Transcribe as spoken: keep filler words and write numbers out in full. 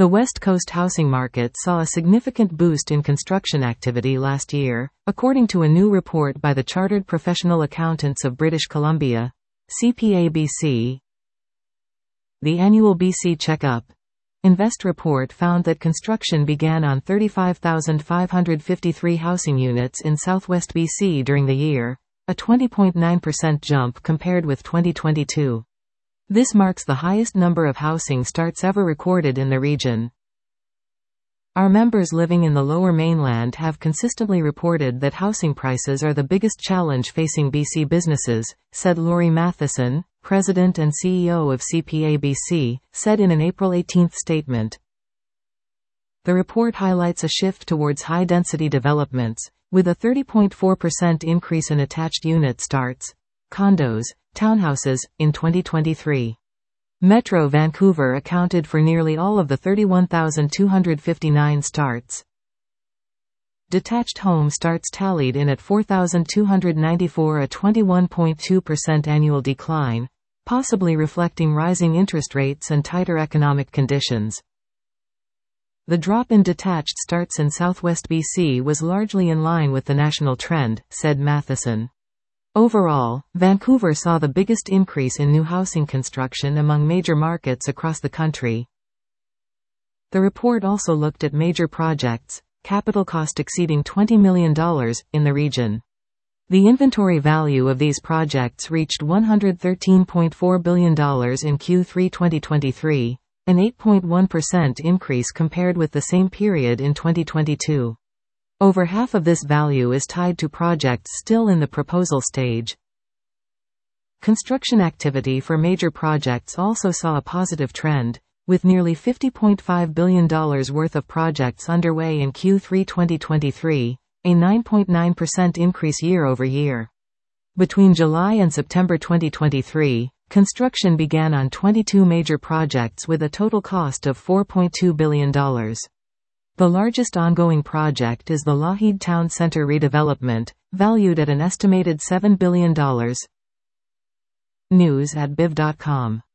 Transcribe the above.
The West Coast housing market saw a significant boost in construction activity last year, according to a new report by the Chartered Professional Accountants of British Columbia, C P A B C. The annual B C Checkup Invest report found that construction began on thirty-five thousand five hundred fifty-three housing units in southwest B C during the year, a twenty point nine percent jump compared with twenty twenty-two. This marks the highest number of housing starts ever recorded in the region. Our members living in the Lower Mainland have consistently reported that housing prices are the biggest challenge facing B C businesses, said Laurie Matheson, President and C E O of C P A B C, said in an April eighteenth statement. The report highlights a shift towards high-density developments, with a thirty point four percent increase in attached unit starts, condos, townhouses, in twenty twenty-three. Metro Vancouver accounted for nearly all of the thirty-one thousand two hundred fifty-nine starts. Detached home starts tallied in at four thousand two hundred ninety-four, a twenty-one point two percent annual decline, possibly reflecting rising interest rates and tighter economic conditions. The drop in detached starts in southwest B C was largely in line with the national trend, said Matheson. Overall, Vancouver saw the biggest increase in new housing construction among major markets across the country. The report also looked at major projects, capital cost exceeding twenty million dollars, in the region. The inventory value of these projects reached one hundred thirteen point four billion dollars in Q three twenty twenty-three, an eight point one percent increase compared with the same period in twenty twenty-two. Over half of this value is tied to projects still in the proposal stage. Construction activity for major projects also saw a positive trend, with nearly fifty point five billion dollars worth of projects underway in Q three twenty twenty-three, a nine point nine percent increase year over year. Between July and September twenty twenty-three, construction began on twenty-two major projects with a total cost of four point two billion dollars. The largest ongoing project is the Lougheed Town Centre redevelopment, valued at an estimated seven billion dollars. News at B I V dot com